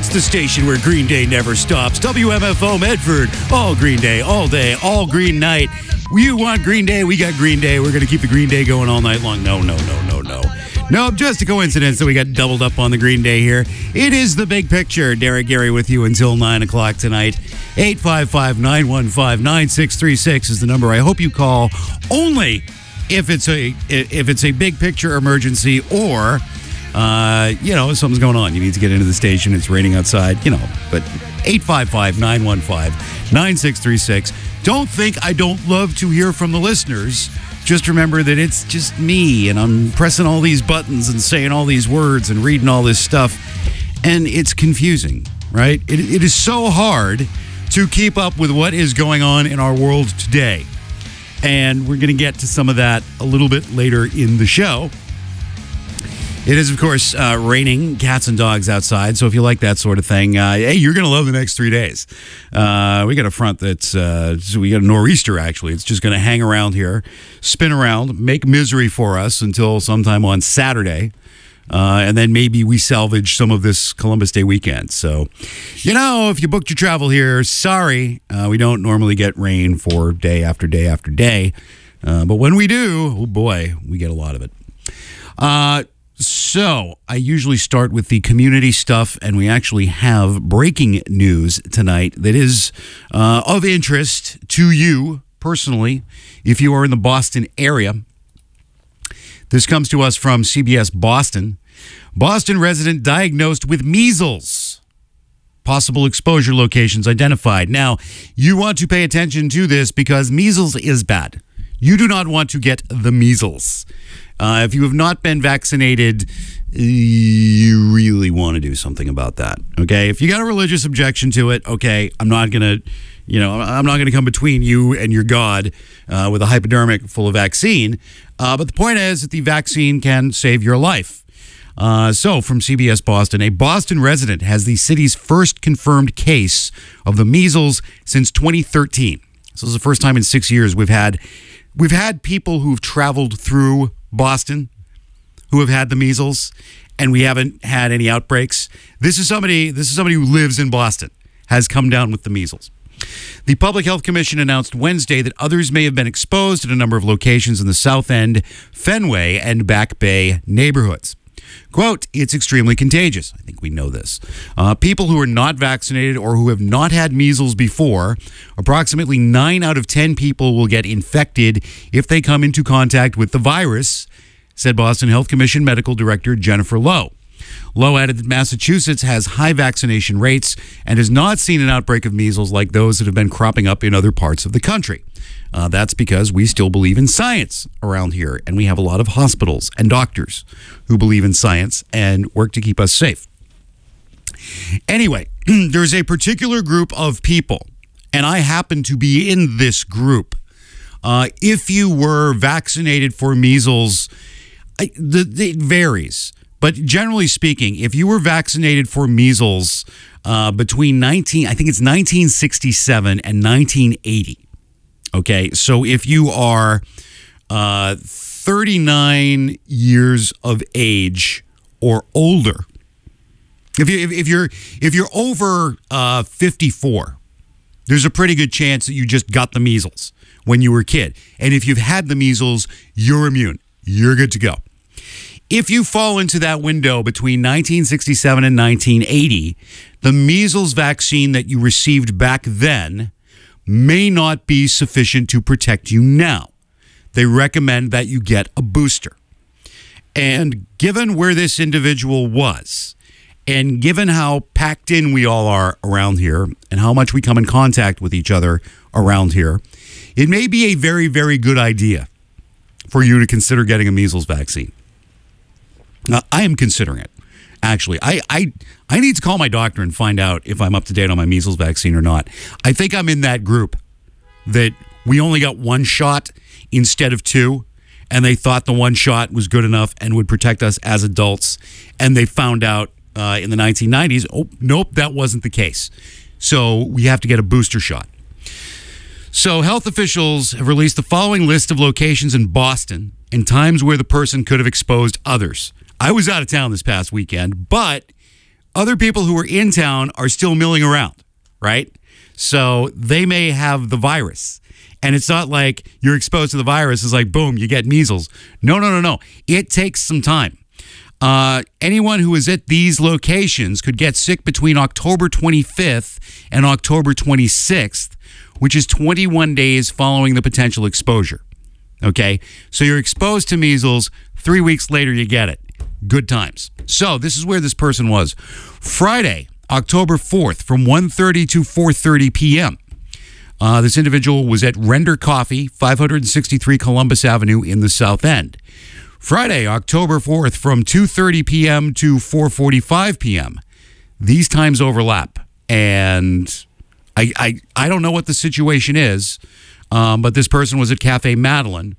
It's the station where Green Day never stops. WMFO Medford. All Green Day, all day, all green night. You want Green Day? We got Green Day. We're going to keep the Green Day going all night long. No. Nope, just a coincidence that we got doubled up on the Green Day here. It is the big picture. Derek Gary with you until 9 o'clock tonight. 855-915-9636 is the number. I hope you call only if it's a big picture emergency or something's going on. You need to get into the station. It's raining outside, but 855-915-9636. Don't think I don't love to hear from the listeners. Just remember that it's just me, and I'm pressing all these buttons and saying all these words and reading all this stuff, and it's confusing, right? It is so hard to keep up with what is going on in our world today. And we're going to get to some of that a little bit later in the show. It is, of course, raining cats and dogs outside, so if you like that sort of thing, hey, you're going to love the next 3 days. We got a front that's, we got a nor'easter, actually. It's just going to hang around here, spin around, make misery for us until sometime on Saturday, and then maybe we salvage some of this Columbus Day weekend. So, if you booked your travel here, sorry, we don't normally get rain for day after day after day, but when we do, oh boy, we get a lot of it. So, I usually start with the community stuff, and we actually have breaking news tonight that is of interest to you personally, if you are in the Boston area. This comes to us from CBS Boston. Boston resident diagnosed with measles. Possible exposure locations identified. Now, you want to pay attention to this because measles is bad. You do not want to get the measles. If you have not been vaccinated, you really want to do something about that. Okay, if you got a religious objection to it, okay, I'm not gonna come between you and your God with a hypodermic full of vaccine. But the point is that the vaccine can save your life. So, from CBS Boston, a Boston resident has the city's first confirmed case of the measles since 2013. So, this is the first time in 6 years we've had people who've traveled through Boston who have had the measles, and we haven't had any outbreaks. This is somebody who lives in Boston, has come down with the measles. The Public Health Commission announced Wednesday that others may have been exposed at a number of locations in the South End, Fenway, and Back Bay neighborhoods. Quote, it's extremely contagious. I think we know this. People who are not vaccinated or who have not had measles before, approximately 9 out of 10 people will get infected if they come into contact with the virus, said Boston Health Commission Medical Director Jennifer Lowe. Lowe added that Massachusetts has high vaccination rates and has not seen an outbreak of measles like those that have been cropping up in other parts of the country. That's because we still believe in science around here, and we have a lot of hospitals and doctors who believe in science and work to keep us safe. Anyway, there's a particular group of people, and I happen to be in this group. If you were vaccinated for measles, it varies. But generally speaking, if you were vaccinated for measles between 1967 and 1980, okay, so if you are 39 years of age or older, if you're over 54, there's a pretty good chance that you just got the measles when you were a kid. And if you've had the measles, you're immune. You're good to go. If you fall into that window between 1967 and 1980, the measles vaccine that you received back then may not be sufficient to protect you now. They recommend that you get a booster. And given where this individual was, and given how packed in we all are around here, and how much we come in contact with each other around here, it may be a very, very good idea for you to consider getting a measles vaccine. Now, I am considering it. Actually, I need to call my doctor and find out if I'm up to date on my measles vaccine or not. I think I'm in that group that we only got one shot instead of two, and they thought the one shot was good enough and would protect us as adults, and they found out in the 1990s, oh, nope, that wasn't the case. So we have to get a booster shot. So health officials have released the following list of locations in Boston and times where the person could have exposed others. I was out of town this past weekend, but other people who are in town are still milling around, right? So they may have the virus. And it's not like you're exposed to the virus. It's like, boom, you get measles. No. It takes some time. Anyone who is at these locations could get sick between October 25th and October 26th, which is 21 days following the potential exposure. Okay? So you're exposed to measles. 3 weeks later, you get it. Good times. So this is where this person was. Friday, October 4th, from 1:30 to 4:30 p.m. This individual was at Render Coffee, 563 Columbus Avenue in the South End. Friday, October 4th, from 2:30 p.m. to 4:45 p.m. These times overlap, and I don't know what the situation is, but this person was at Cafe Madeline,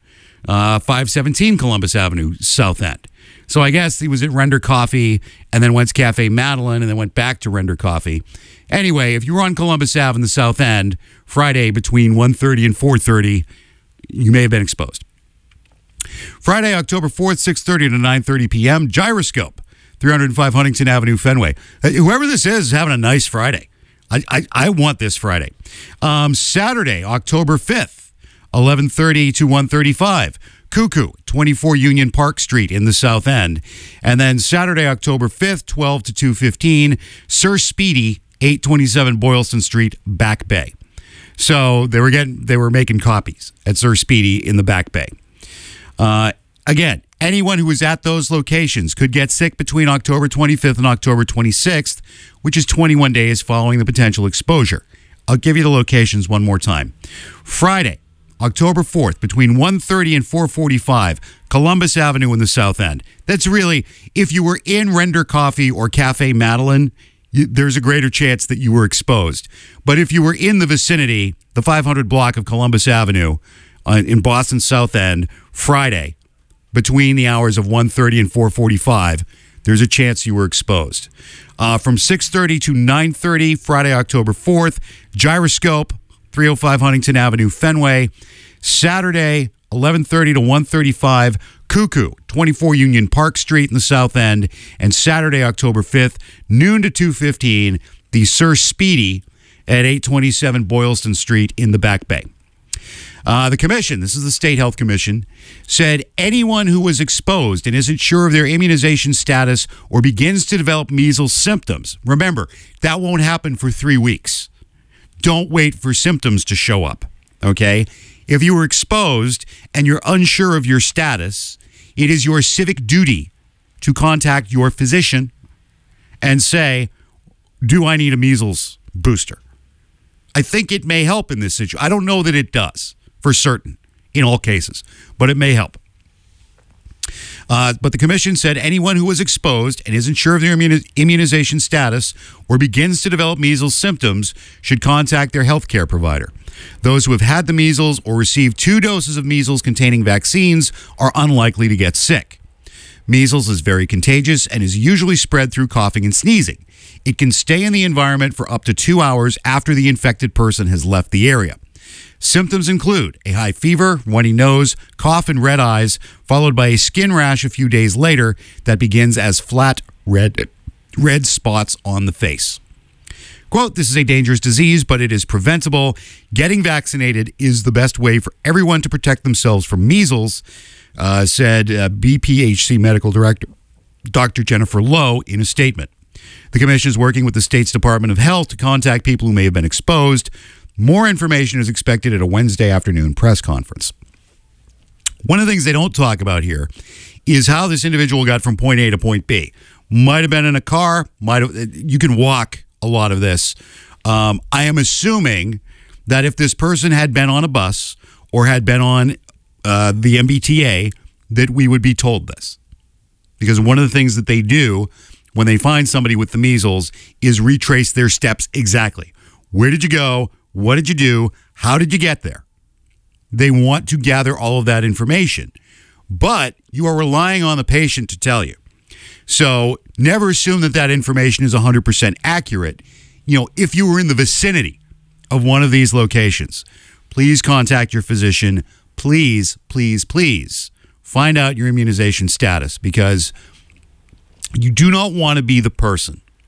517 Columbus Avenue, South End. So I guess he was at Render Coffee and then went to Cafe Madeline and then went back to Render Coffee. Anyway, if you were on Columbus Ave in the South End, Friday between 1:30 and 4:30, you may have been exposed. Friday, October 4th, 6:30 to 9:30 p.m., Gyroscope, 305 Huntington Avenue, Fenway. Whoever this is having a nice Friday. I want this Friday. Saturday, October 5th, 11:30 to 1:35. Cuckoo, 24 Union Park Street in the South End. And then Saturday, October 5th, 12 to 2:15, Sir Speedy, 827 Boylston Street, Back Bay. So they were making copies at Sir Speedy in the Back Bay. Again, anyone who was at those locations could get sick between October 25th and October 26th, which is 21 days following the potential exposure. I'll give you the locations one more time. Friday, October 4th, between 1:30 and 4:45, Columbus Avenue in the South End. That's really, if you were in Render Coffee or Cafe Madeline, there's a greater chance that you were exposed. But if you were in the vicinity, the 500 block of Columbus Avenue in Boston South End, Friday, between the hours of 1:30 and 4:45, there's a chance you were exposed. From 6:30 to 9:30, Friday, October 4th, Gyroscope, 305 Huntington Avenue, Fenway. Saturday, 11:30 to 1:35, Cuckoo, 24 Union Park Street in the South End. And Saturday, October 5th, noon to 2:15, the Sir Speedy at 827 Boylston Street in the Back Bay. The commission, this is the State Health Commission, said anyone who was exposed and isn't sure of their immunization status or begins to develop measles symptoms, remember, that won't happen for 3 weeks. Don't wait for symptoms to show up, okay? If you were exposed and you're unsure of your status, it is your civic duty to contact your physician and say, do I need a measles booster? I think it may help in this situation. I don't know that it does for certain in all cases, but it may help. But the commission said anyone who was exposed and isn't sure of their immunization status or begins to develop measles symptoms should contact their healthcare provider. Those who have had the measles or received 2 doses of measles-containing vaccines are unlikely to get sick. Measles is very contagious and is usually spread through coughing and sneezing. It can stay in the environment for up to 2 hours after the infected person has left the area. Symptoms include a high fever, runny nose, cough, and red eyes, followed by a skin rash a few days later that begins as flat red spots on the face. Quote, this is a dangerous disease, but it is preventable. Getting vaccinated is the best way for everyone to protect themselves from measles, said BPHC Medical Director Dr. Jennifer Lowe in a statement. The commission is working with the state's Department of Health to contact people who may have been exposed. More information is expected at a Wednesday afternoon press conference. One of the things they don't talk about here is how this individual got from point A to point B. Might have been in a car. You can walk a lot of this. I am assuming that if this person had been on a bus or had been on the MBTA, that we would be told this. Because one of the things that they do when they find somebody with the measles is retrace their steps exactly. Where did you go? What did you do? How did you get there? They want to gather all of that information, but you are relying on the patient to tell you. So never assume that that information is 100% accurate. You know, if you were in the vicinity of one of these locations, please contact your physician. Please, please, please find out your immunization status, because you do not want to be the person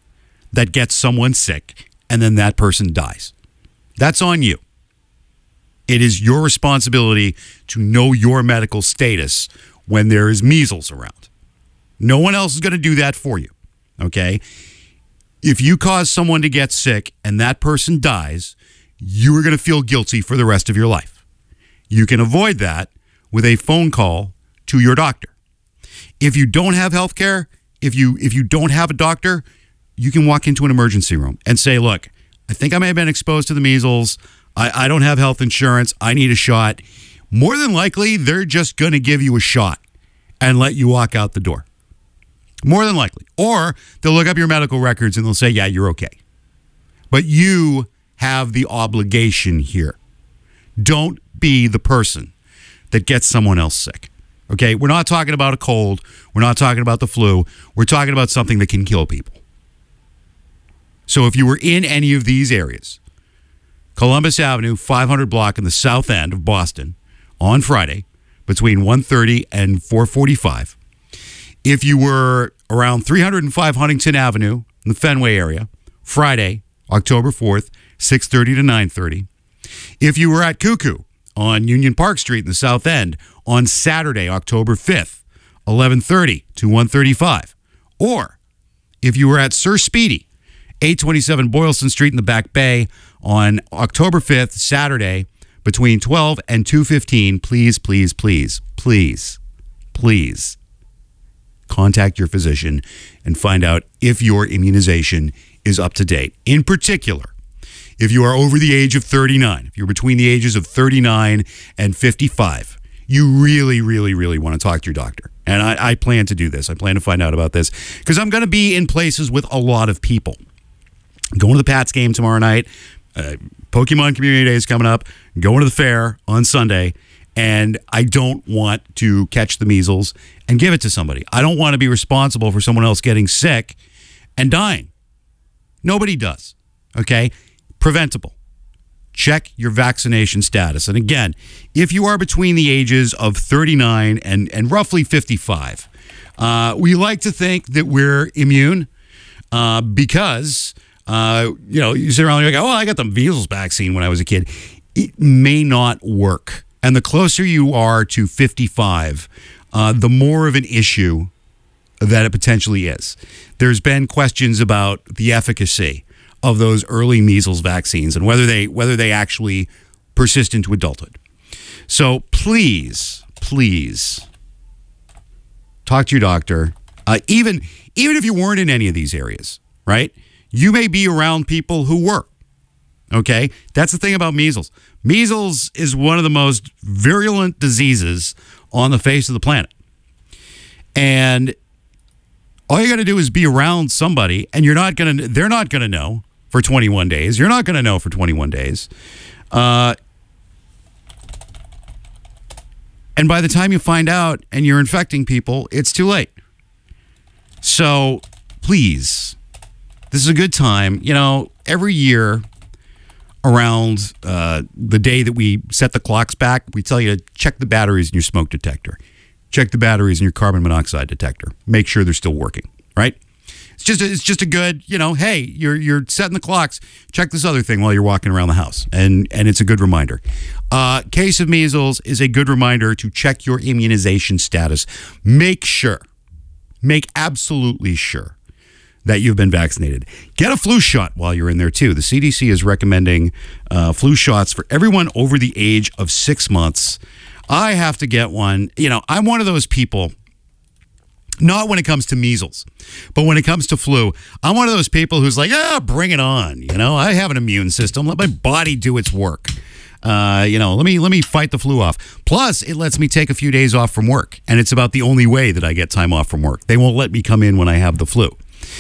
that gets someone sick and then that person dies. That's on you. It is your responsibility to know your medical status when there is measles around. No one else is going to do that for you, okay? If you cause someone to get sick and that person dies, you are going to feel guilty for the rest of your life. You can avoid that with a phone call to your doctor. If you don't have health care, if you don't have a doctor, you can walk into an emergency room and say, look, I think I may have been exposed to the measles. I don't have health insurance. I need a shot. More than likely, they're just going to give you a shot and let you walk out the door. More than likely. Or they'll look up your medical records and they'll say, yeah, you're okay. But you have the obligation here. Don't be the person that gets someone else sick. Okay? We're not talking about a cold. We're not talking about the flu. We're talking about something that can kill people. So if you were in any of these areas, Columbus Avenue, 500 block in the south end of Boston on Friday between 1:30 and 4:45. If you were around 305 Huntington Avenue in the Fenway area, Friday, October 4th, 6:30 to 9:30. If you were at Cuckoo on Union Park Street in the South End on Saturday, October 5th, 11:30 to 1:35. Or if you were at Sir Speedy, 827 Boylston Street in the Back Bay on October 5th, Saturday, between 12 and 2:15, please contact your physician and find out if your immunization is up to date. In particular, if you are over the age of 39, if you're between the ages of 39 and 55, you really, really, really want to talk to your doctor. And I plan to do this. I plan to find out about this because I'm going to be in places with a lot of people. Going to the Pats game tomorrow night. Pokemon Community Day is coming up. Going to the fair on Sunday. And I don't want to catch the measles and give it to somebody. I don't want to be responsible for someone else getting sick and dying. Nobody does. Okay? Preventable. Check your vaccination status. And again, if you are between the ages of 39 and roughly 55, we like to think that we're immune because, you sit around and you go, oh, I got the measles vaccine when I was a kid. It may not work. And the closer you are to 55, the more of an issue that it potentially is. There's been questions about the efficacy of those early measles vaccines and whether they actually persist into adulthood. So please talk to your doctor. Even if you weren't in any of these areas, right? You may be around people who were. Okay? That's the thing about measles. Measles is one of the most virulent diseases on the face of the planet. And all you got to do is be around somebody, and they're not going to know for 21 days. You're not going to know for 21 days. And by the time you find out and you're infecting people, it's too late. So please, this is a good time. Every year around the day that we set the clocks back, we tell you to check the batteries in your smoke detector. Check the batteries in your carbon monoxide detector. Make sure they're still working, right? It's just a good, hey, you're setting the clocks. Check this other thing while you're walking around the house. And it's a good reminder. Case of measles is a good reminder to check your immunization status. Make absolutely sure that you've been vaccinated. Get a flu shot while you're in there, too. The CDC is recommending flu shots for everyone over the age of 6 months. I have to get one. I'm one of those people, not when it comes to measles, but when it comes to flu, I'm one of those people who's like, bring it on. I have an immune system. Let my body do its work. Let me fight the flu off. Plus, it lets me take a few days off from work, and it's about the only way that I get time off from work. They won't let me come in when I have the flu.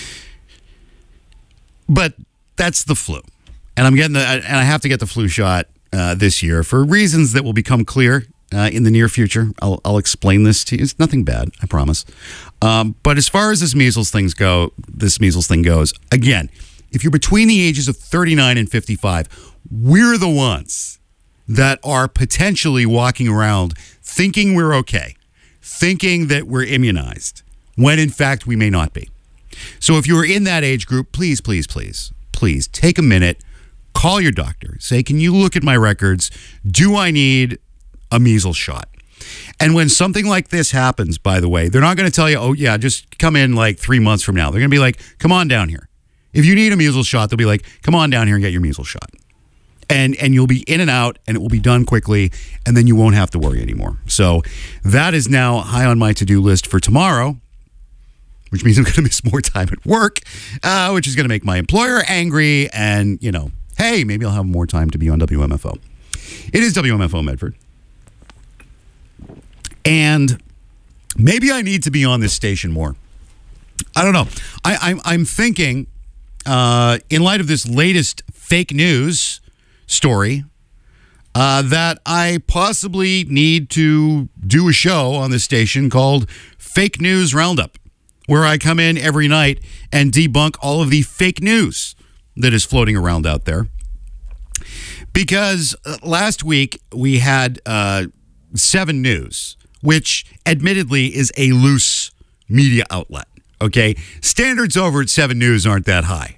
But that's the flu, and I have to get the flu shot this year for reasons that will become clear in the near future. I'll explain this to you. It's nothing bad, I promise. But as far as this measles thing goes, again, if you're between the ages of 39 and 55, we're the ones that are potentially walking around thinking we're okay, thinking that we're immunized, when in fact we may not be. So if you're in that age group, please take a minute, call your doctor, say, can you look at my records? Do I need a measles shot? And when something like this happens, by the way, they're not going to tell you, oh yeah, just come in like 3 months from now. They're going to be like, come on down here. If you need a measles shot, they'll be like, come on down here and get your measles shot. And you'll be in and out, and it will be done quickly, and then you won't have to worry anymore. So that is now high on my to-do list for tomorrow, which means I'm going to miss more time at work, which is going to make my employer angry. And, you know, hey, maybe I'll have more time to be on WMFO. It is WMFO Medford. And maybe I need to be on this station more. I don't know. I'm thinking, in light of this latest fake news story, that I possibly need to do a show on this station called Fake News Roundup, where I come in every night and debunk all of the fake news that is floating around out there. Because last week we had 7 News, which admittedly is a loose media outlet. Okay, standards over at 7 News aren't that high.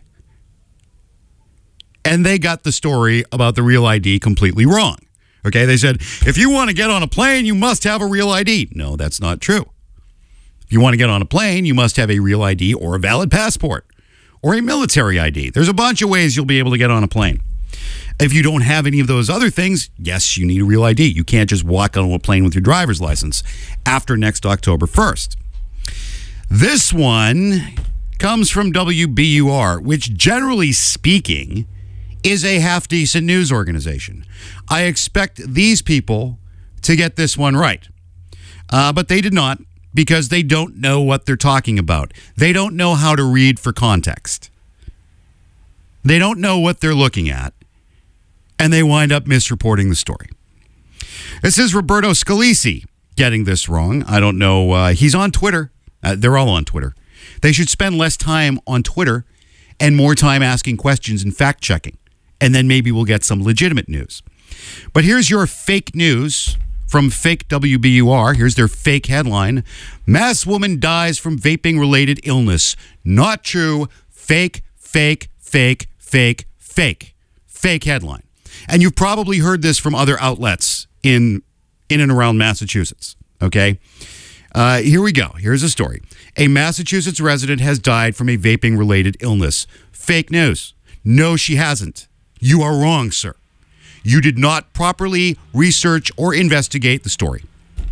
And they got the story about the Real ID completely wrong. Okay, they said, if you want to get on a plane, you must have a Real ID. No, that's not true. If you want to get on a plane, you must have a Real ID or a valid passport or a military ID. There's a bunch of ways you'll be able to get on a plane. If you don't have any of those other things, yes, you need a Real ID. You can't just walk on a plane with your driver's license after next October 1st. This one comes from WBUR, which generally speaking is a half-decent news organization. I expect these people to get this one right. But they did not, because they don't know what they're talking about. They don't know how to read for context. They don't know what they're looking at, and they wind up misreporting the story. This is Roberto Scalise getting this wrong. I don't know. He's on Twitter. They're all on Twitter. They should spend less time on Twitter and more time asking questions and fact-checking. And then maybe we'll get some legitimate news. But here's your fake news from fake WBUR. Here's their fake headline. Mass woman dies from vaping-related illness. Not true. Fake, fake, fake, fake, fake. Fake headline. And you've probably heard this from other outlets in and around Massachusetts. Okay? Here we go. Here's a story. A Massachusetts resident has died from a vaping-related illness. Fake news. No, she hasn't. You are wrong, sir. You did not properly research or investigate the story.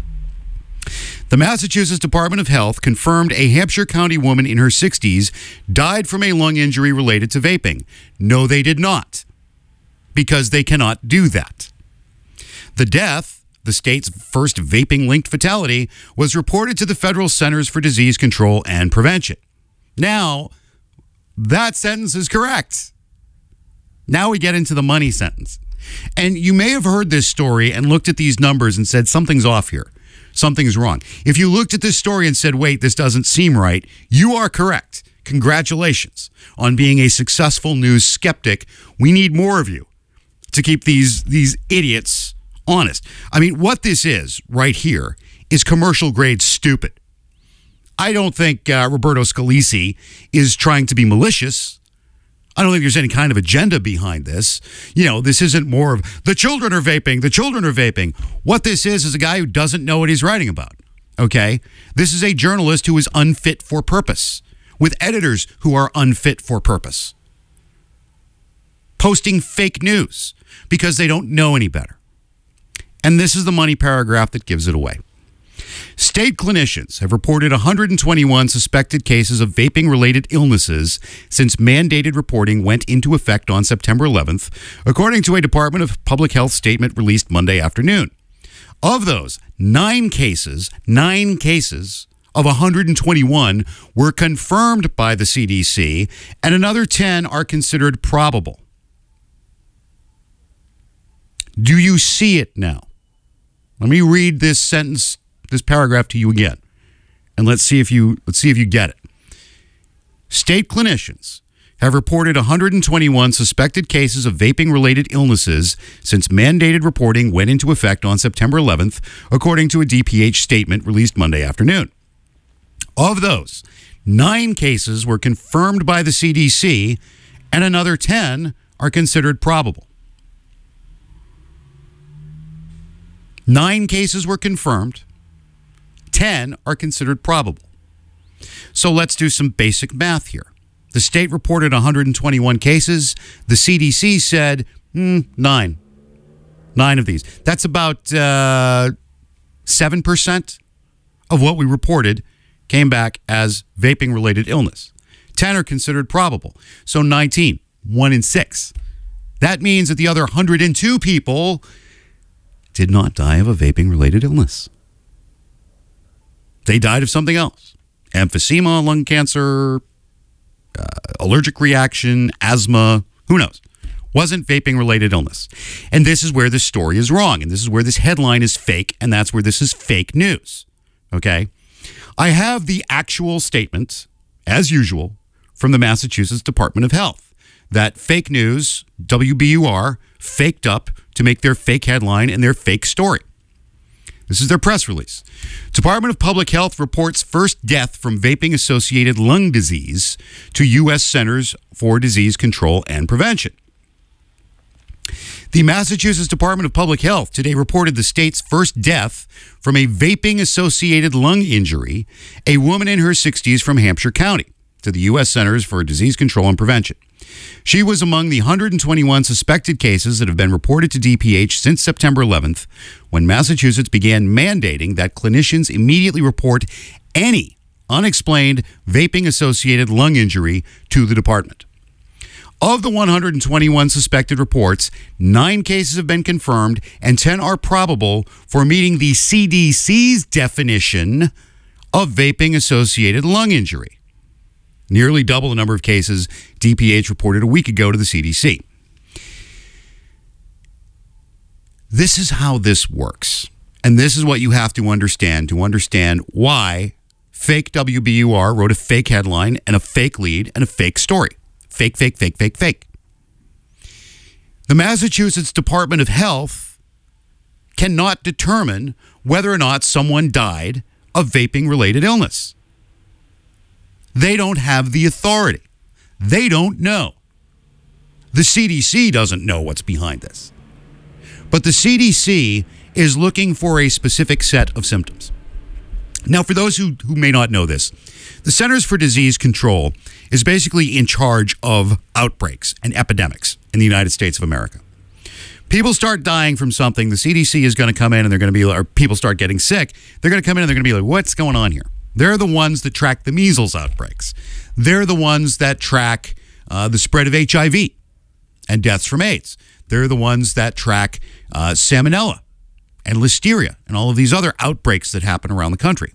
The Massachusetts Department of Health confirmed a Hampshire County woman in her 60s died from a lung injury related to vaping. No, they did not, because they cannot do that. The death, the state's first vaping-linked fatality, was reported to the Federal Centers for Disease Control and Prevention. Now, that sentence is correct. Now we get into the money sentence. And you may have heard this story and looked at these numbers and said, something's off here. Something's wrong. If you looked at this story and said, wait, this doesn't seem right, you are correct. Congratulations on being a successful news skeptic. We need more of you to keep these idiots honest. I mean, what this is right here is commercial grade stupid. I don't think Roberto Scalise is trying to be malicious. I don't think there's any kind of agenda behind this. You know, this isn't more of the children are vaping, the children are vaping. What this is a guy who doesn't know what he's writing about, okay? This is a journalist who is unfit for purpose, with editors who are unfit for purpose, posting fake news because they don't know any better. And this is the money paragraph that gives it away. State clinicians have reported 121 suspected cases of vaping-related illnesses since mandated reporting went into effect on September 11th, according to a Department of Public Health statement released Monday afternoon. Of those, 9 cases of 121 were confirmed by the CDC, and another 10 are considered probable. Do you see it now? Let me read this sentence, this paragraph to you again, and let's see if you get it. State clinicians have reported 121 suspected cases of vaping-related illnesses since mandated reporting went into effect on September 11th, according to a DPH statement released Monday afternoon. Of those, 9 cases were confirmed by the CDC, and another 10 are considered probable. 9 cases were confirmed, 10 are considered probable. So let's do some basic math here. The state reported 121 cases. The CDC said 9. 9 of these. That's about 7% of what we reported came back as vaping-related illness. 10 are considered probable. So 19, 1 in 6. That means that the other 102 people did not die of a vaping-related illness. They died of something else. Emphysema, lung cancer, allergic reaction, asthma, who knows? Wasn't vaping-related illness. And this is where this story is wrong, and this is where this headline is fake, and that's where this is fake news. Okay? I have the actual statement, as usual, from the Massachusetts Department of Health, that fake news, WBUR, faked up to make their fake headline and their fake story. This is their press release. Department of Public Health reports first death from vaping-associated lung disease to U.S. Centers for Disease Control and Prevention. The Massachusetts Department of Public Health today reported the state's first death from a vaping-associated lung injury, a woman in her 60s from Hampshire County, to the U.S. Centers for Disease Control and Prevention. She was among the 121 suspected cases that have been reported to DPH since September 11th, when Massachusetts began mandating that clinicians immediately report any unexplained vaping-associated lung injury to the department. Of the 121 suspected reports, 9 cases have been confirmed and 10 are probable for meeting the CDC's definition of vaping-associated lung injury. Nearly double the number of cases DPH reported a week ago to the CDC. This is how this works. And this is what you have to understand why fake WBUR wrote a fake headline and a fake lead and a fake story. Fake, fake, fake, fake, fake. The Massachusetts Department of Health cannot determine whether or not someone died of vaping-related illness. They don't have the authority. They don't know. The CDC doesn't know what's behind this. But the CDC is looking for a specific set of symptoms. Now, for those who may not know this, the Centers for Disease Control is basically in charge of outbreaks and epidemics in the United States of America. People start dying from something, the CDC is going to come in and they're going to be, or people start getting sick, they're going to come in and they're going to be like, what's going on here? They're the ones that track the measles outbreaks. They're the ones that track the spread of HIV and deaths from AIDS. They're the ones that track salmonella and listeria and all of these other outbreaks that happen around the country.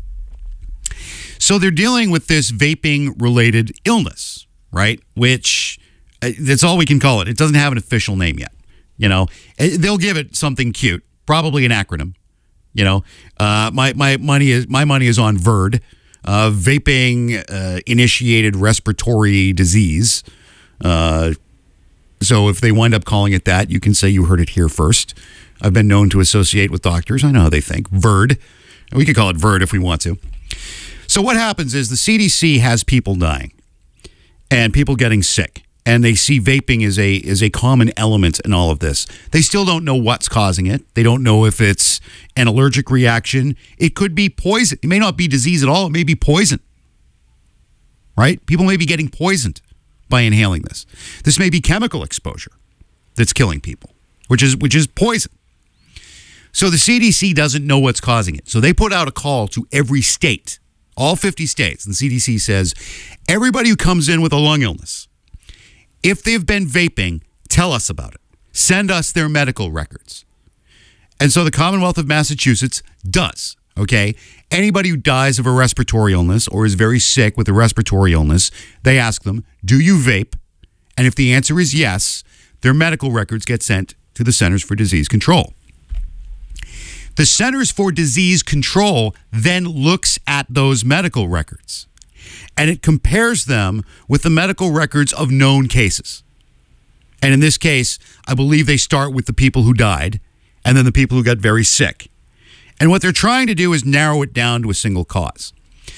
So they're dealing with this vaping-related illness, right? Which, that's all we can call it. It doesn't have an official name yet. You know, they'll give it something cute, probably an acronym. You know, my money is on VERD, vaping initiated respiratory disease. So if they wind up calling it that, you can say you heard it here first. I've been known to associate with doctors. I know how they think. VERD. We could call it VERD if we want to. So what happens is the CDC has people dying and people getting sick, and they see vaping as a common element in all of this. They still don't know what's causing it. They don't know if it's an allergic reaction. It could be poison. It may not be disease at all. It may be poison, right? People may be getting poisoned by inhaling this. This may be chemical exposure that's killing people, which is poison. So the CDC doesn't know what's causing it. So they put out a call to every state, all 50 states. And the CDC says, everybody who comes in with a lung illness, if they've been vaping, tell us about it. Send us their medical records. And so the Commonwealth of Massachusetts does, okay? Anybody who dies of a respiratory illness or is very sick with a respiratory illness, they ask them, do you vape? And if the answer is yes, their medical records get sent to the Centers for Disease Control. The Centers for Disease Control then looks at those medical records, and it compares them with the medical records of known cases. And in this case, I believe they start with the people who died and then the people who got very sick. And what they're trying to do is narrow it down to a single cause.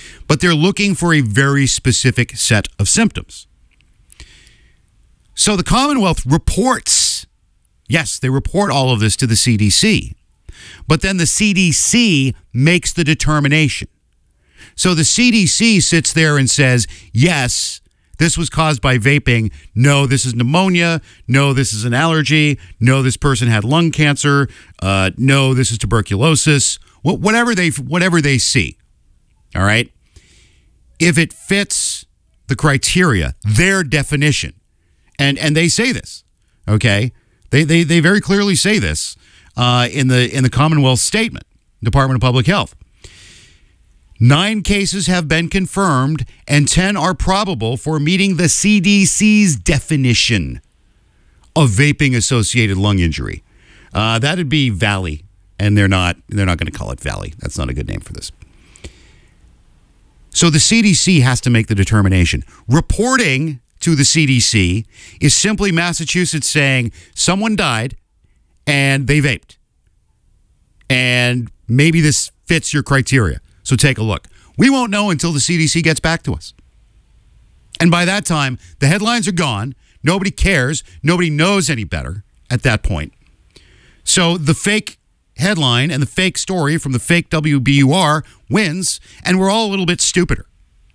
but they're looking for a very specific set of symptoms. So the Commonwealth reports, yes, they report all of this to the CDC, but then the CDC makes the determination. So the CDC sits there and says, yes, this was caused by vaping. No, this is pneumonia. No, this is an allergy. No, this person had lung cancer. No, this is tuberculosis. Whatever they see. All right. If it fits the criteria, their definition, and they say this, okay, they very clearly say this in the Commonwealth statement, Department of Public Health. 9 cases have been confirmed and 10 are probable for meeting the CDC's definition of vaping-associated lung injury. That'd be Valley, and they're not going to call it Valley. That's not a good name for this. So the CDC has to make the determination. Reporting to the CDC is simply Massachusetts saying someone died and they vaped. And maybe this fits your criteria. So take a look. We won't know until the CDC gets back to us. And by that time, the headlines are gone. Nobody cares. Nobody knows any better at that point. So the fake headline and the fake story from the fake WBUR wins, and we're all a little bit stupider.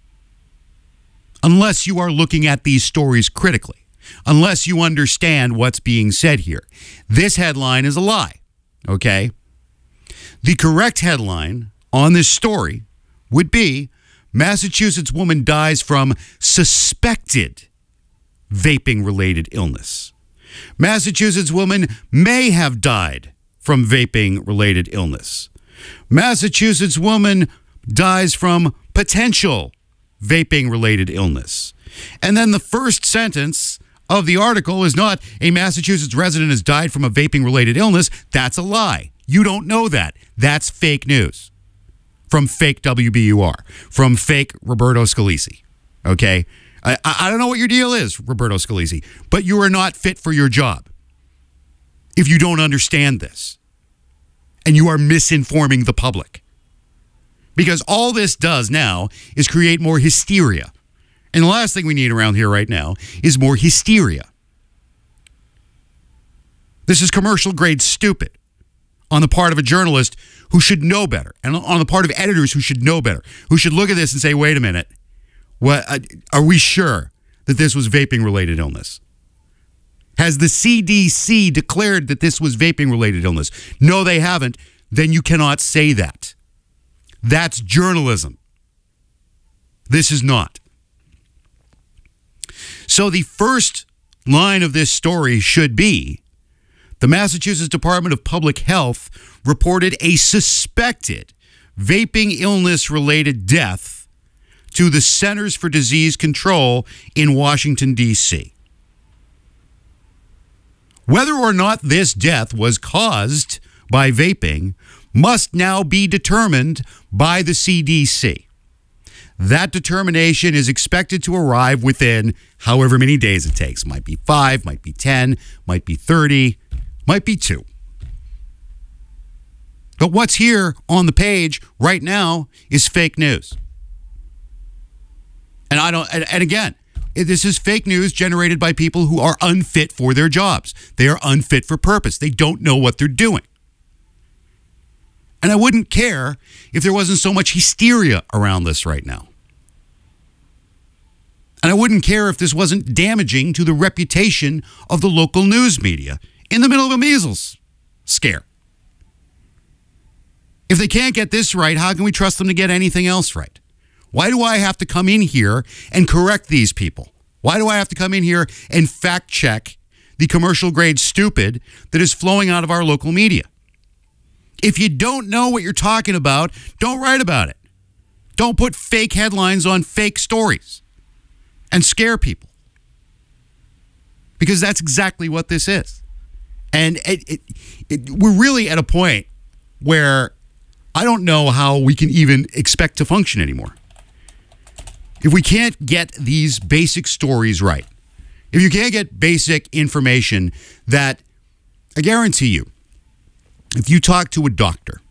Unless you are looking at these stories critically. Unless you understand what's being said here. This headline is a lie, okay? The correct headline on this story would be Massachusetts woman dies from suspected vaping-related illness. Massachusetts woman may have died from vaping-related illness. Massachusetts woman dies from potential vaping-related illness. And then the first sentence of the article is not a Massachusetts resident has died from a vaping-related illness. That's a lie. You don't know that. That's fake news. From fake WBUR, from fake Roberto Scalise, okay? I don't know what your deal is, Roberto Scalise, but you are not fit for your job if you don't understand this. And you are misinforming the public. Because all this does now is create more hysteria. And the last thing we need around here right now is more hysteria. This is commercial grade stupid on the part of a journalist who should know better, and on the part of editors who should know better, who should look at this and say, wait a minute, what, are we sure that this was vaping-related illness? Has the CDC declared that this was vaping-related illness? No, they haven't. Then you cannot say that. That's journalism. This is not. So the first line of this story should be, the Massachusetts Department of Public Health reported a suspected vaping illness-related death to the Centers for Disease Control in Washington, D.C. Whether or not this death was caused by vaping must now be determined by the CDC. That determination is expected to arrive within however many days it takes. Might be 5, might be 10, might be 30, might be 2. But what's here on the page right now is fake news. And again, this is fake news generated by people who are unfit for their jobs. They are unfit for purpose. They don't know what they're doing. And I wouldn't care if there wasn't so much hysteria around this right now. And I wouldn't care if this wasn't damaging to the reputation of the local news media in the middle of a measles scare. If they can't get this right, how can we trust them to get anything else right? Why do I have to come in here and correct these people? Why do I have to come in here and fact check the commercial grade stupid that is flowing out of our local media? If you don't know what you're talking about, don't write about it. Don't put fake headlines on fake stories and scare people. Because that's exactly what this is. And we're really at a point where I don't know how we can even expect to function anymore. If we can't get these basic stories right, if you can't get basic information that, I guarantee you, if you talk to a doctor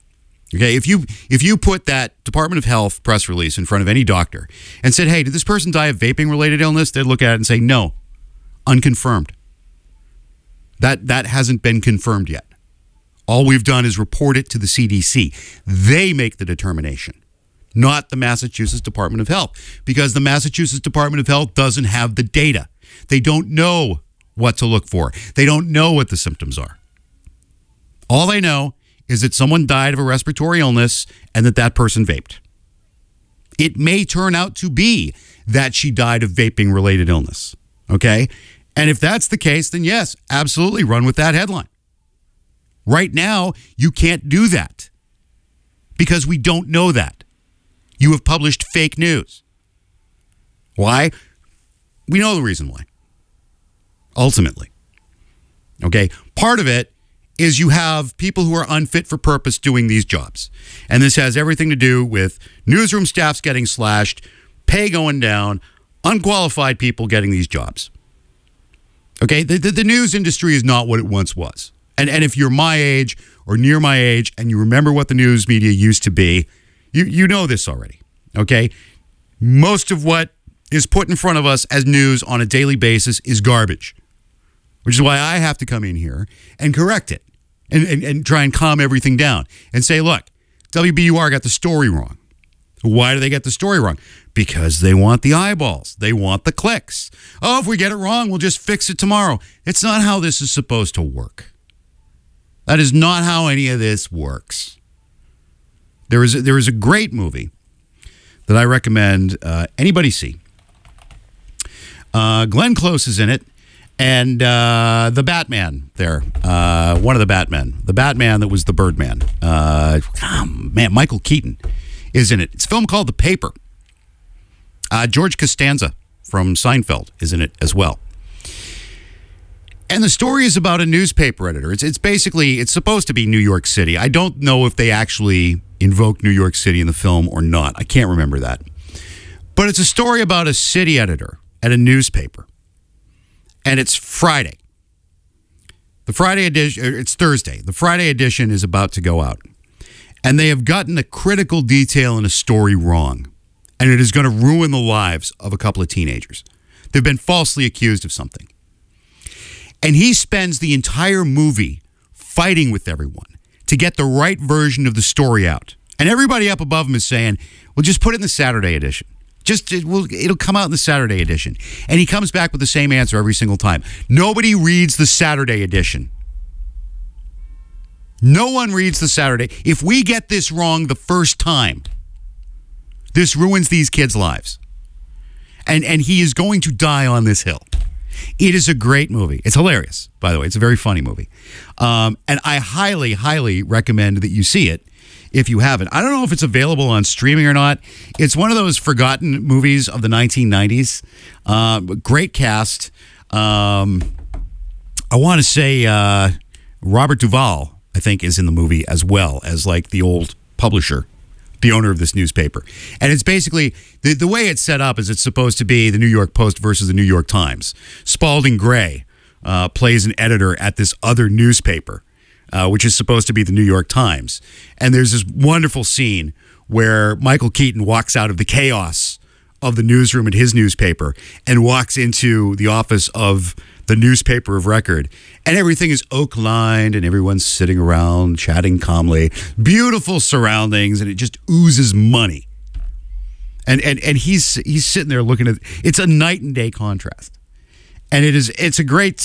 Okay, if you put that Department of Health press release in front of any doctor and said, "Hey, did this person die of vaping-related illness?" They'd look at it and say, "No, unconfirmed. That hasn't been confirmed yet. All we've done is report it to the CDC. They make the determination, not the Massachusetts Department of Health, because the Massachusetts Department of Health doesn't have the data. They don't know what to look for. They don't know what the symptoms are. All they know is that someone died of a respiratory illness and that person vaped. It may turn out to be that she died of vaping-related illness, okay? And if that's the case, then yes, absolutely run with that headline. Right now, you can't do that because we don't know that. You have published fake news. Why? We know the reason why. Ultimately. Okay? Part of it is you have people who are unfit for purpose doing these jobs. And this has everything to do with newsroom staffs getting slashed, pay going down, unqualified people getting these jobs. Okay? The news industry is not what it once was. And if you're my age or near my age and you remember what the news media used to be, you know this already. Okay? Most of what is put in front of us as news on a daily basis is garbage, which is why I have to come in here and correct it and try and calm everything down and say, look, WBUR got the story wrong. Why do they get the story wrong? Because they want the eyeballs. They want the clicks. Oh, if we get it wrong, we'll just fix it tomorrow. It's not how this is supposed to work. That is not how any of this works. There is a great movie that I recommend anybody see. Glenn Close is in it. And the Batman there, one of the Batmen, the Batman that was the Birdman, Michael Keaton is in it. It's a film called The Paper. George Costanza from Seinfeld is in it as well. And the story is about a newspaper editor. It's supposed to be New York City. I don't know if they actually invoke New York City in the film or not. I can't remember that. But it's a story about a city editor at a newspaper. And it's Friday. The Friday edition, it's Thursday. The Friday edition is about to go out. And they have gotten a critical detail in a story wrong. And it is going to ruin the lives of a couple of teenagers. They've been falsely accused of something. And he spends the entire movie fighting with everyone to get the right version of the story out. And everybody up above him is saying, well, just put it in the Saturday edition. It'll come out in the Saturday edition. And he comes back with the same answer every single time. Nobody reads the Saturday edition. No one reads the Saturday. If we get this wrong the first time, this ruins these kids' lives. And he is going to die on this hill. It is a great movie. It's hilarious, by the way. It's a very funny movie. And I highly, highly recommend that you see it if you haven't. I don't know if it's available on streaming or not. It's one of those forgotten movies of the 1990s. Great cast. I want to say Robert Duvall, I think, is in the movie as well as like the old publisher, the owner of this newspaper. And it's basically, the way it's set up is it's supposed to be the New York Post versus the New York Times. Spalding Gray plays an editor at this other newspaper, which is supposed to be the New York Times. And there's this wonderful scene where Michael Keaton walks out of the chaos of the newsroom at his newspaper and walks into the office of the newspaper of record. And everything is oak-lined and everyone's sitting around chatting calmly. Beautiful surroundings, and it just oozes money. And he's sitting there looking at, it's a night and day contrast. And it's a great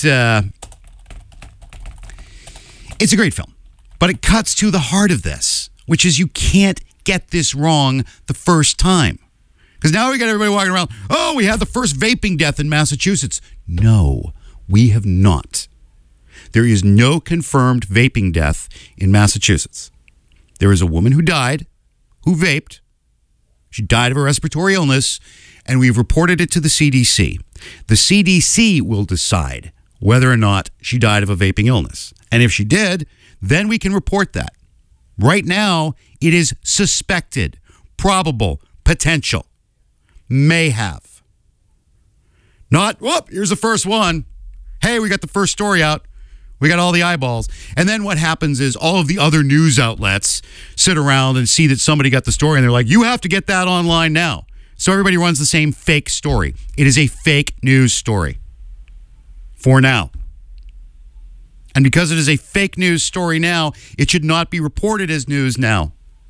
film. But it cuts to the heart of this, which is you can't get this wrong the first time. Because now we got everybody walking around, oh, we had the first vaping death in Massachusetts. No, we have not. There is no confirmed vaping death in Massachusetts. There is a woman who died, who vaped. She died of a respiratory illness, and we've reported it to the CDC. The CDC will decide whether or not she died of a vaping illness. And if she did, then we can report that. Right now, it is suspected, probable, potential. May have. Not, whoop, here's the first one. Hey, we got the first story out. We got all the eyeballs. And then what happens is all of the other news outlets sit around and see that somebody got the story, and they're like, you have to get that online now. So everybody runs the same fake story. It is a fake news story for now. And because it is a fake news story now, it should not be reported as news now.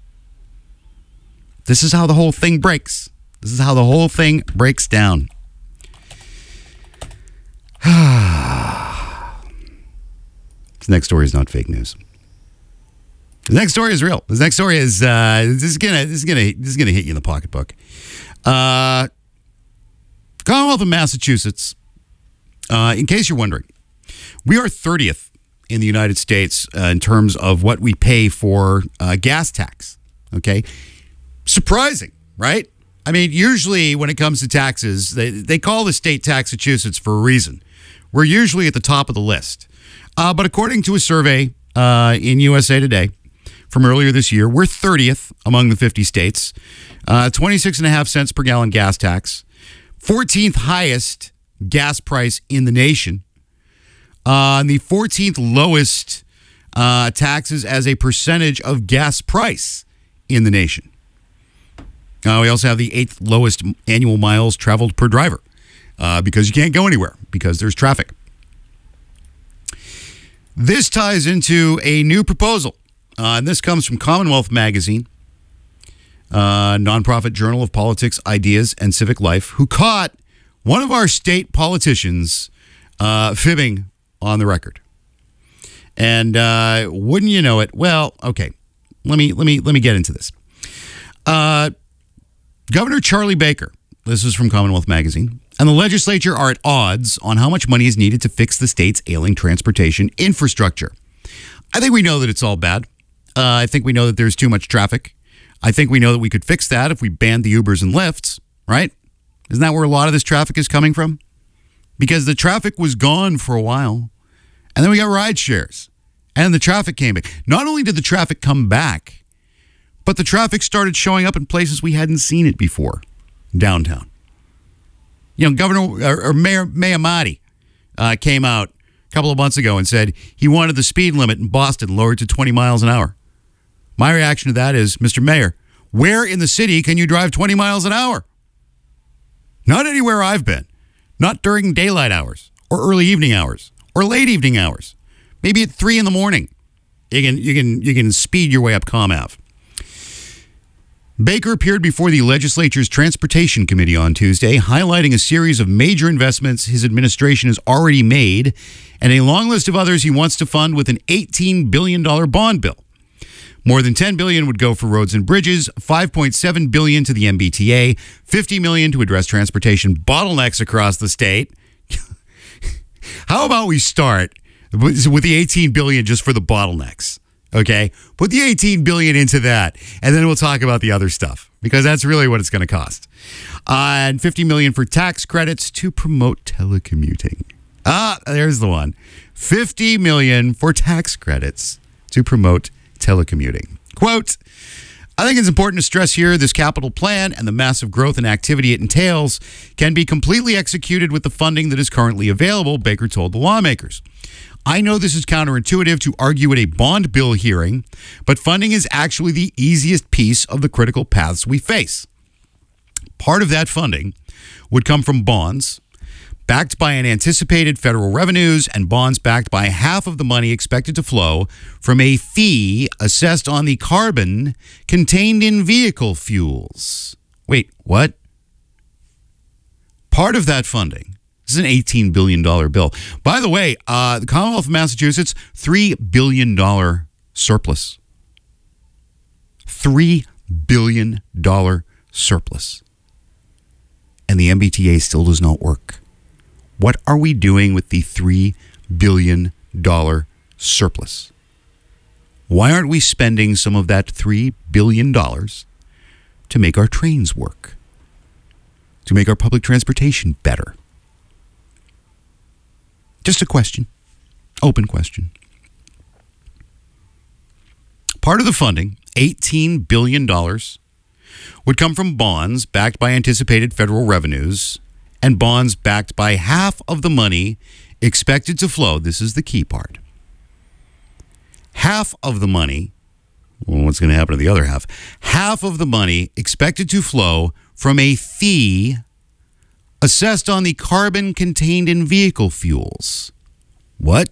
This is how the whole thing breaks. This is how the whole thing breaks down. This next story is not fake news. The next story is real. This next story is this is gonna hit you in the pocketbook. Commonwealth of Massachusetts. In case you're wondering, we are 30th in the United States in terms of what we pay for gas tax. Okay, surprising, right? I mean, usually when it comes to taxes, they call the state Taxachusetts for a reason. We're usually at the top of the list. But according to a survey in USA Today from earlier this year, we're 30th among the 50 states. 26.5 cents per gallon gas tax. 14th highest gas price in the nation. And the 14th lowest taxes as a percentage of gas price in the nation. We also have the 8th lowest annual miles traveled per driver because you can't go anywhere because there's traffic. This ties into a new proposal, and this comes from Commonwealth Magazine, nonprofit journal of politics, ideas, and civic life, who caught one of our state politicians fibbing on the record. And wouldn't you know it? Well, okay, let me get into this. Governor Charlie Baker, this is from Commonwealth Magazine, and the legislature are at odds on how much money is needed to fix the state's ailing transportation infrastructure. I think we know that it's all bad. I think we know that there's too much traffic. I think we know that we could fix that if we banned the Ubers and Lyfts, right? Isn't that where a lot of this traffic is coming from? Because the traffic was gone for a while, and then we got ride shares, and the traffic came back. Not only did the traffic come back, but the traffic started showing up in places we hadn't seen it before, downtown. You know, Mayor Mahdi came out a couple of months ago and said he wanted the speed limit in Boston lowered to 20 miles an hour. My reaction to that is, Mr. Mayor, where in the city can you drive 20 miles an hour? Not anywhere I've been. Not during daylight hours or early evening hours or late evening hours. Maybe at 3 in the morning. You can speed your way up Comm Ave. Baker appeared before the legislature's Transportation Committee on Tuesday, highlighting a series of major investments his administration has already made and a long list of others he wants to fund with an $18 billion bond bill. More than $10 billion would go for roads and bridges, $5.7 billion to the MBTA, $50 million to address transportation bottlenecks across the state. How about we start with the $18 billion just for the bottlenecks? Okay, put the $18 billion into that, and then we'll talk about the other stuff, because that's really what it's going to cost. And $50 million for tax credits to promote telecommuting. There's the one. $50 million for tax credits to promote telecommuting. Quote, I think it's important to stress here this capital plan and the massive growth and activity it entails can be completely executed with the funding that is currently available, Baker told the lawmakers. I know this is counterintuitive to argue at a bond bill hearing, but funding is actually the easiest piece of the critical paths we face. Part of that funding would come from bonds backed by an anticipated federal revenues and bonds backed by half of the money expected to flow from a fee assessed on the carbon contained in vehicle fuels. Wait, what? Part of that funding. This is an $18 billion bill. By the way, the Commonwealth of Massachusetts, $3 billion surplus. $3 billion surplus. And the MBTA still does not work. What are we doing with the $3 billion surplus? Why aren't we spending some of that $3 billion to make our trains work? To make our public transportation better? Just a question. Open question. Part of the funding, $18 billion, would come from bonds backed by anticipated federal revenues and bonds backed by half of the money expected to flow, this is the key part, Half of the money, well, what's going to happen to the other half? Half of the money expected to flow from a fee assessed on the carbon contained in vehicle fuels. What?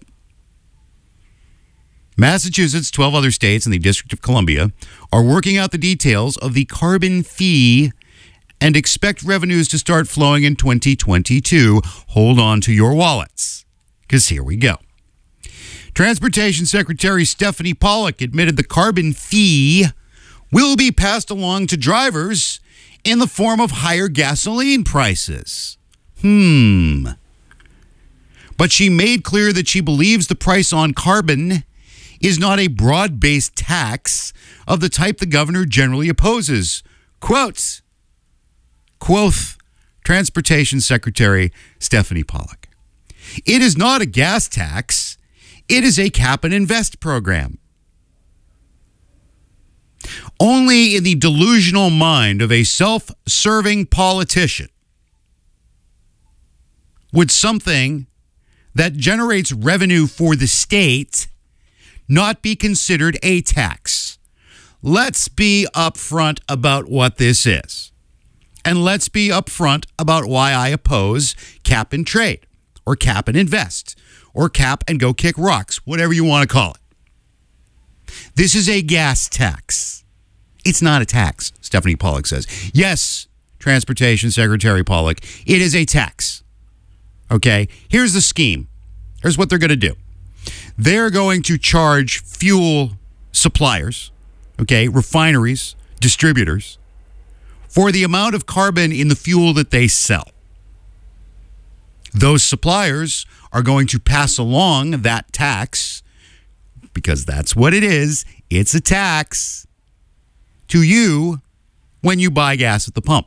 Massachusetts, 12 other states, and the District of Columbia are working out the details of the carbon fee and expect revenues to start flowing in 2022. Hold on to your wallets, because here we go. Transportation Secretary Stephanie Pollack admitted the carbon fee will be passed along to drivers in the form of higher gasoline prices. But she made clear that she believes the price on carbon is not a broad-based tax of the type the governor generally opposes. Quote, Transportation Secretary Stephanie Pollack. It is not a gas tax. It is a cap and invest program. Only in the delusional mind of a self-serving politician would something that generates revenue for the state not be considered a tax. Let's be upfront about what this is. And let's be upfront about why I oppose cap and trade, or cap and invest, or cap and go kick rocks, whatever you want to call it. This is a gas tax. It's not a tax, Stephanie Pollack says. Yes, Transportation Secretary Pollack, it is a tax. Okay, here's the scheme. Here's what they're going to do. They're going to charge fuel suppliers, okay, refineries, distributors, for the amount of carbon in the fuel that they sell. Those suppliers are going to pass along that tax, because that's what it is. It's a tax to you when you buy gas at the pump.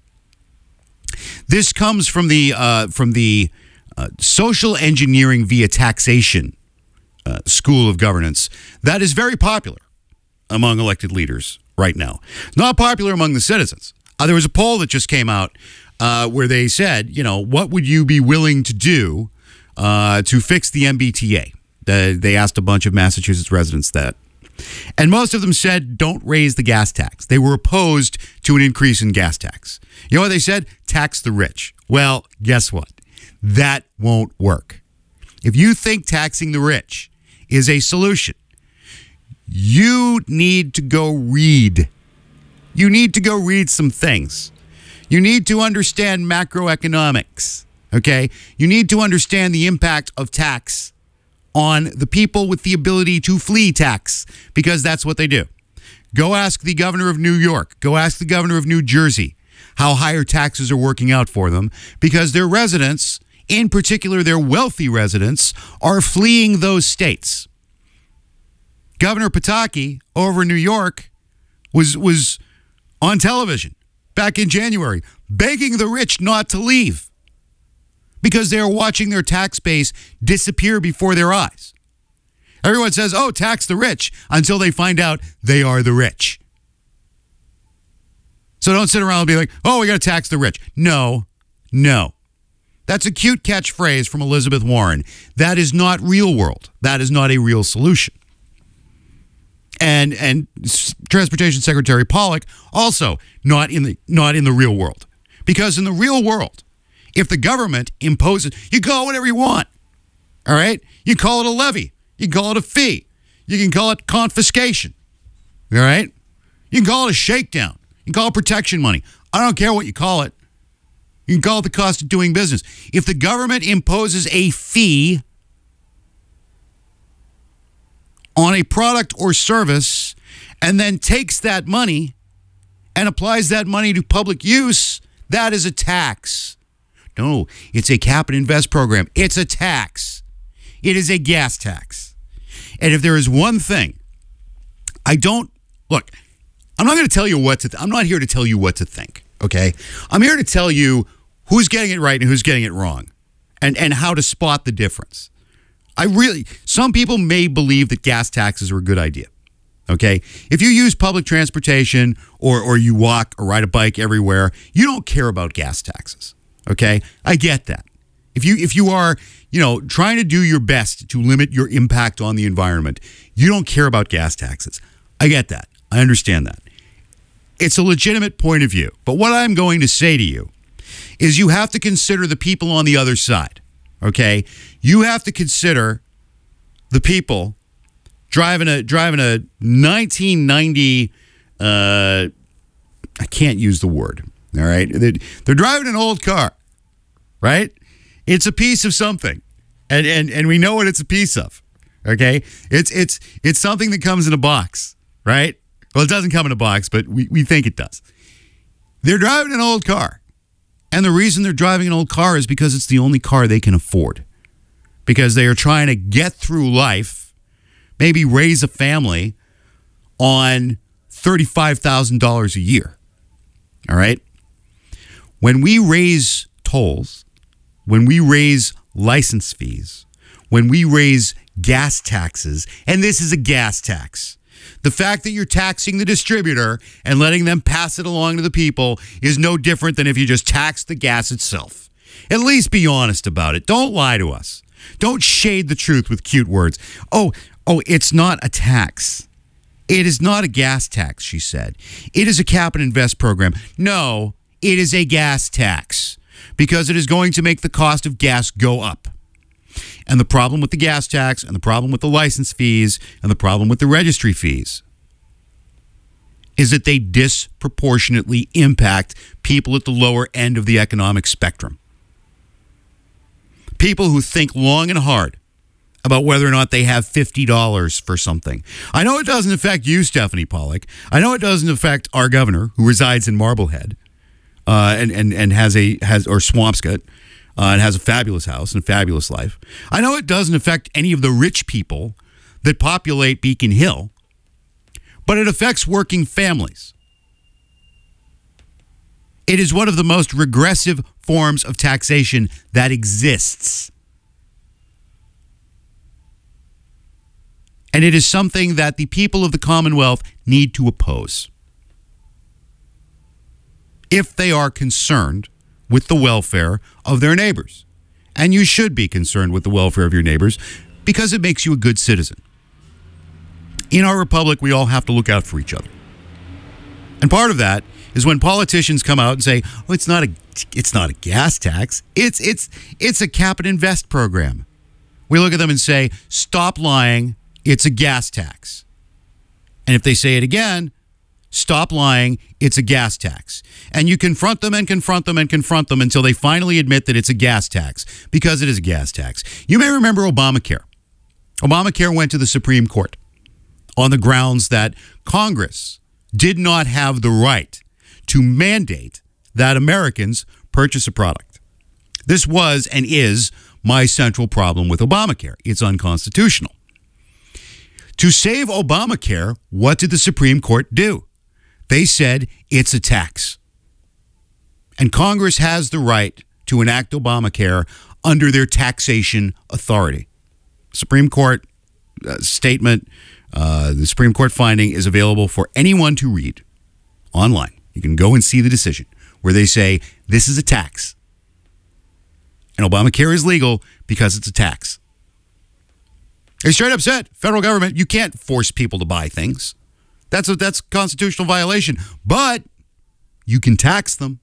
This comes from the social engineering via taxation school of governance that is very popular among elected leaders right now. Not popular among the citizens. There was a poll that just came out where they said, what would you be willing to do to fix the MBTA? They asked a bunch of Massachusetts residents that. And most of them said, don't raise the gas tax. They were opposed to an increase in gas tax. You know what they said? Tax the rich. Well, guess what? That won't work. If you think taxing the rich is a solution, you need to go read. You need to go read some things. You need to understand macroeconomics, okay? You need to understand the impact of tax on the people with the ability to flee tax, because that's what they do. Go ask the governor of New York. Go ask the governor of New Jersey how higher taxes are working out for them, because their residents, in particular their wealthy residents, are fleeing those states. Governor Pataki over in New York was on television back in January begging the rich not to leave because they are watching their tax base disappear before their eyes. Everyone says, oh, tax the rich, until they find out they are the rich. So don't sit around and be like, oh, we got to tax the rich. No. That's a cute catchphrase from Elizabeth Warren. That is not real world. That is not a real solution. And Transportation Secretary Pollack also not in the real world. Because in the real world, if the government imposes, you call it whatever you want. All right? You call it a levy. You can call it a fee. You can call it confiscation. All right? You can call it a shakedown. You can call it protection money. I don't care what you call it. You can call it the cost of doing business. If the government imposes a fee on a product or service and then takes that money and applies that money to public use, that is a tax. No, it's a cap and invest program. It's a tax. It is a gas tax. And if there is one thing, I'm not going to tell you I'm not here to tell you what to think, okay? I'm here to tell you who's getting it right and who's getting it wrong and how to spot the difference. Some people may believe that gas taxes are a good idea, okay? If you use public transportation or you walk or ride a bike everywhere, you don't care about gas taxes, okay? I get that. If you are, trying to do your best to limit your impact on the environment. You don't care about gas taxes. I get that. I understand that. It's a legitimate point of view. But what I'm going to say to you is you have to consider the people on the other side, okay? You have to consider the people driving a 1990, I can't use the word, all right? They're driving an old car, right? It's a piece of something, and we know what it's a piece of, okay? It's something that comes in a box, right? Well, it doesn't come in a box, but we think it does. They're driving an old car. And the reason they're driving an old car is because it's the only car they can afford. Because they are trying to get through life, maybe raise a family on $35,000 a year. All right? When we raise tolls, when we raise license fees, when we raise gas taxes, and this is a gas tax, the fact that you're taxing the distributor and letting them pass it along to the people is no different than if you just tax the gas itself. At least be honest about it. Don't lie to us. Don't shade the truth with cute words. Oh, it's not a tax. It is not a gas tax, she said. It is a cap and invest program. No, it is a gas tax because it is going to make the cost of gas go up. And the problem with the gas tax and the problem with the license fees and the problem with the registry fees is that they disproportionately impact people at the lower end of the economic spectrum. People who think long and hard about whether or not they have $50 for something. I know it doesn't affect you, Stephanie Pollack. I know it doesn't affect our governor who resides in Marblehead and has Swampscott. And has a fabulous house and a fabulous life. I know it doesn't affect any of the rich people that populate Beacon Hill, but it affects working families. It is one of the most regressive forms of taxation that exists. And it is something that the people of the Commonwealth need to oppose if they are concerned with the welfare of their neighbors. And you should be concerned with the welfare of your neighbors because it makes you a good citizen. In our republic, we all have to look out for each other. And part of that is when politicians come out and say, "Oh, it's not a gas tax. It's a cap and invest program." We look at them and say, "Stop lying. It's a gas tax." And if they say it again, "Stop lying, it's a gas tax." And you confront them and confront them and confront them until they finally admit that it's a gas tax, because it is a gas tax. You may remember Obamacare. Obamacare went to the Supreme Court on the grounds that Congress did not have the right to mandate that Americans purchase a product. This was and is my central problem with Obamacare. It's unconstitutional. To save Obamacare, what did the Supreme Court do? They said it's a tax. And Congress has the right to enact Obamacare under their taxation authority. Supreme Court statement, the Supreme Court finding is available for anyone to read online. You can go and see the decision where they say this is a tax. And Obamacare is legal because it's a tax. They straight up said, federal government, you can't force people to buy things. That's a constitutional violation, but you can tax them.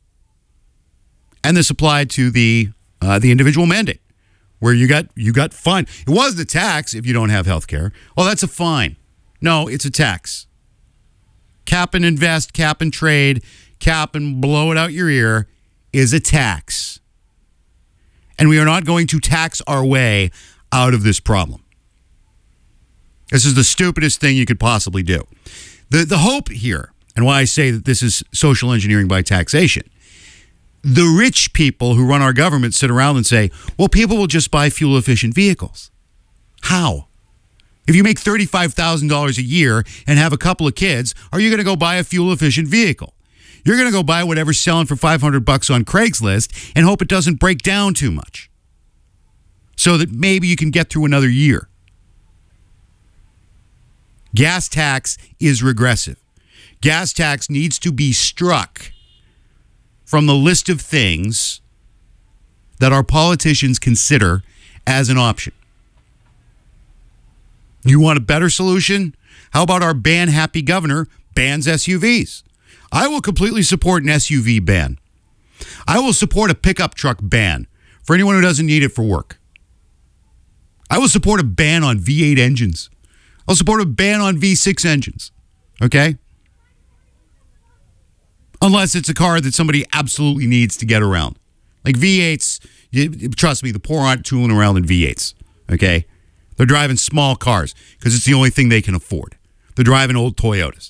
And this applied to the individual mandate, where you got fined. It wasn't a tax if you don't have health care. Oh, that's a fine. No, it's a tax. Cap and invest, cap and trade, cap and blow it out your ear is a tax. And we are not going to tax our way out of this problem. This is the stupidest thing you could possibly do. The hope here, and why I say that this is social engineering by taxation, the rich people who run our government sit around and say, well, people will just buy fuel-efficient vehicles. How? If you make $35,000 a year and have a couple of kids, are you going to go buy a fuel-efficient vehicle? You're going to go buy whatever's selling for $500 on Craigslist and hope it doesn't break down too much so that maybe you can get through another year. Gas tax is regressive. Gas tax needs to be struck from the list of things that our politicians consider as an option. You want a better solution? How about our ban-happy governor bans SUVs? I will completely support an SUV ban. I will support a pickup truck ban for anyone who doesn't need it for work. I will support a ban on V8 engines. I'll support a ban on V6 engines. Okay? Unless it's a car that somebody absolutely needs to get around. Like V8s, trust me, the poor aren't tooling around in V8s. Okay? They're driving small cars because it's the only thing they can afford. They're driving old Toyotas.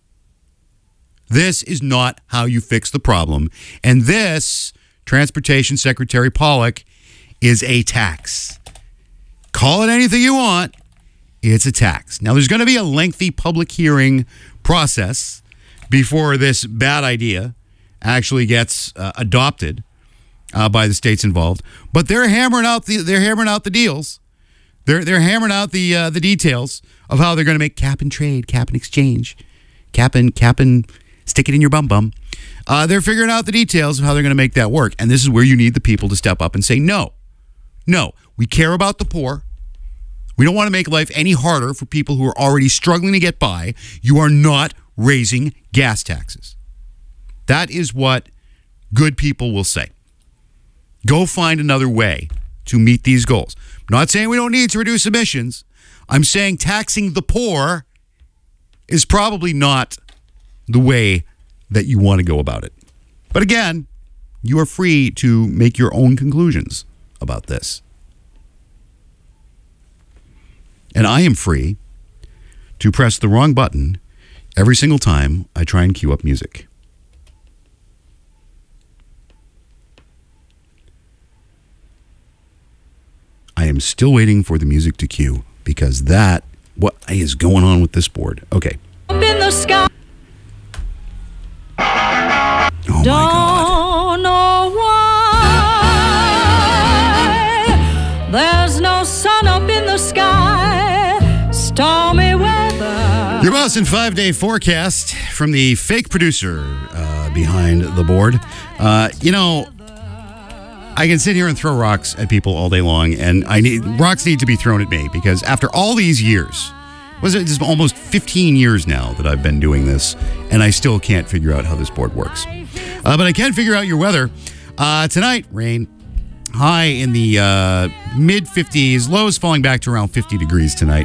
This is not how you fix the problem. And this, Transportation Secretary Pollack, is a tax. Call it anything you want. It's a tax. Now, there's going to be a lengthy public hearing process before this bad idea actually gets adopted by the states involved. But they're hammering out the deals. They're hammering out the details of how they're going to make cap and trade, cap and exchange, cap and stick it in your bum. They're figuring out the details of how they're going to make that work. And this is where you need the people to step up and say, no, we care about the poor. We don't want to make life any harder for people who are already struggling to get by. You are not raising gas taxes. That is what good people will say. Go find another way to meet these goals. I'm not saying we don't need to reduce emissions. I'm saying taxing the poor is probably not the way that you want to go about it. But again, you are free to make your own conclusions about this. And I am free to press the wrong button every single time I try and cue up music. I am still waiting for the music to cue because what is going on with this board? Okay. Up in the sky. Oh my God. Don't know why there's no sun up in the sky. Stormy weather. Your Boston 5-day forecast from the fake producer behind the board. I can sit here and throw rocks at people all day long, and rocks need to be thrown at me because after all these years, it's almost 15 years now that I've been doing this, and I still can't figure out how this board works. But I can figure out your weather. Tonight, rain. High in the mid-50s. Lows falling back to around 50 degrees tonight.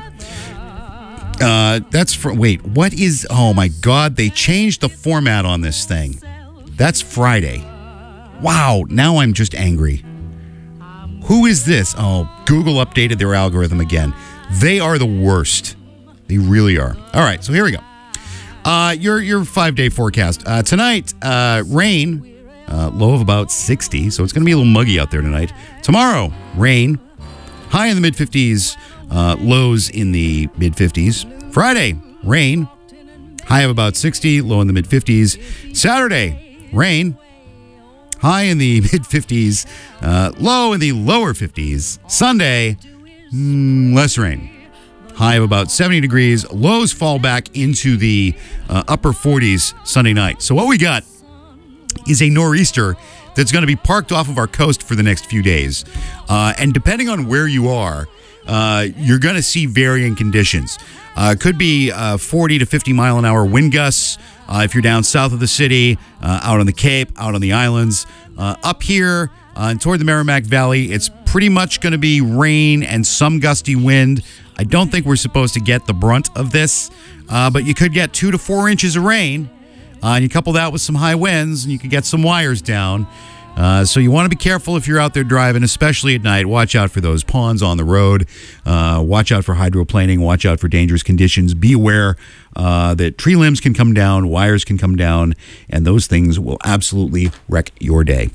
Oh my God, they changed the format on this thing. That's Friday. Wow, now I'm just angry. Who is this? Oh, Google updated their algorithm again. They are the worst. They really are. All right, so here we go. Your 5-day forecast. Tonight, rain, low of about 60, so it's going to be a little muggy out there tonight. Tomorrow, rain, high in the mid-50s, lows in the mid-50s. Friday, rain, high of about 60, low in the mid-50s. Saturday, rain, high in the mid-50s, low in the lower 50s. Sunday, less rain. High of about 70 degrees. Lows fall back into the upper 40s Sunday night. So what we got is a nor'easter that's going to be parked off of our coast for the next few days. And depending on where you are, you're going to see varying conditions. Could be 40 to 50 mile an hour wind gusts if you're down south of the city, out on the Cape, out on the islands. Up here and toward the Merrimack Valley, it's pretty much going to be rain and some gusty wind. I don't think we're supposed to get the brunt of this, but you could get 2 to 4 inches of rain. And you couple that with some high winds, and you could get some wires down. So you want to be careful if you're out there driving, especially at night. Watch out for those ponds on the road. Watch out for hydroplaning. Watch out for dangerous conditions. Be aware that tree limbs can come down, wires can come down, and those things will absolutely wreck your day.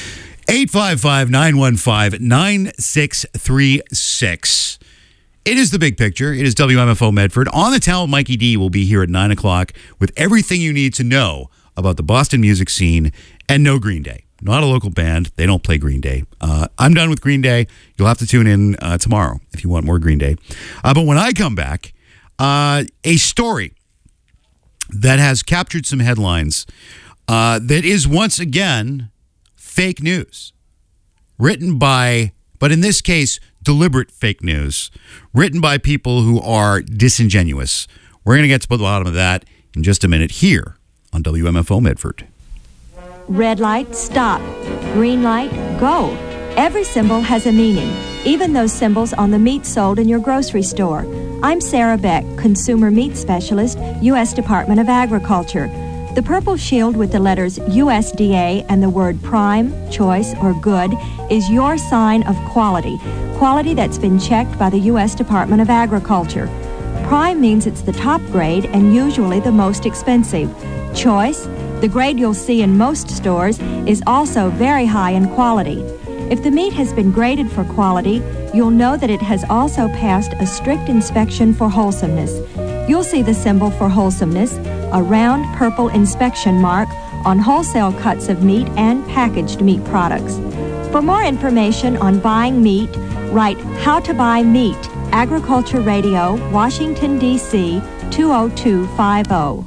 855-915-9636. It is The Big Picture. It is WMFO Medford. On the Town, Mikey D will be here at 9 o'clock with everything you need to know about the Boston music scene and no Green Day. Not a local band. They don't play Green Day. I'm done with Green Day. You'll have to tune in tomorrow if you want more Green Day. But when I come back, a story that has captured some headlines that is once again fake news. Written by, but in this case, deliberate fake news written by people who are disingenuous. We're going to get to the bottom of that in just a minute here on WMFO Medford. Red light, stop. Green light, go. Every symbol has a meaning, even those symbols on the meat sold in your grocery store. I'm Sarah Beck, Consumer Meat Specialist, U.S. Department of Agriculture. The purple shield with the letters USDA and the word prime, choice, or good is your sign of quality. Quality that's been checked by the U.S. Department of Agriculture. Prime means it's the top grade and usually the most expensive. Choice, the grade you'll see in most stores, is also very high in quality. If the meat has been graded for quality, you'll know that it has also passed a strict inspection for wholesomeness. You'll see the symbol for wholesomeness, a round purple inspection mark on wholesale cuts of meat and packaged meat products. For more information on buying meat, write How to Buy Meat, Agriculture Radio, Washington, D.C., 20250.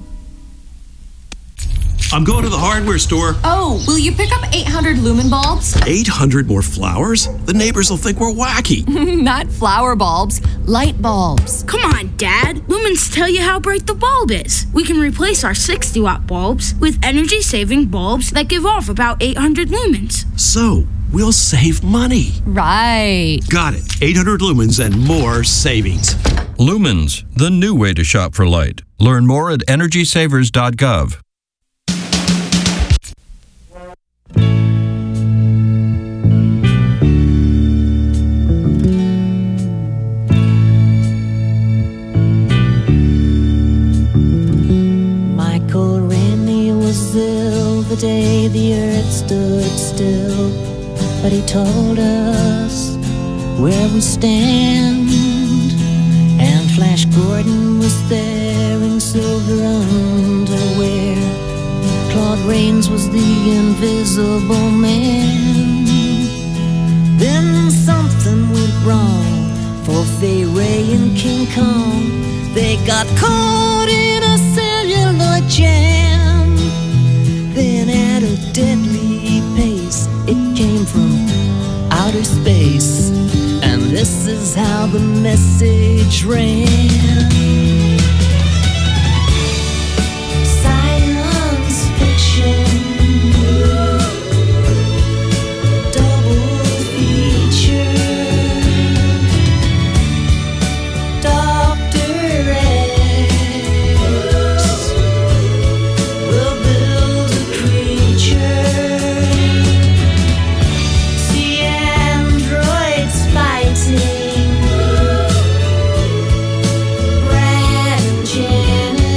I'm going to the hardware store. Oh, will you pick up 800 lumen bulbs? 800 more flowers? The neighbors will think we're wacky. Not flower bulbs, light bulbs. Come on, Dad. Lumens tell you how bright the bulb is. We can replace our 60-watt bulbs with energy-saving bulbs that give off about 800 lumens. So, we'll save money. Right. Got it. 800 lumens and more savings. Lumens, the new way to shop for light. Learn more at EnergySavers.gov. The day the earth stood still, but he told us where we stand. And Flash Gordon was there in silver underwear. Claude Rains was the invisible man. Then something went wrong for Fay Ray and King Kong. They got caught in a celluloid jam. Then at a deadly pace, it came from outer space. And this is how the message ran.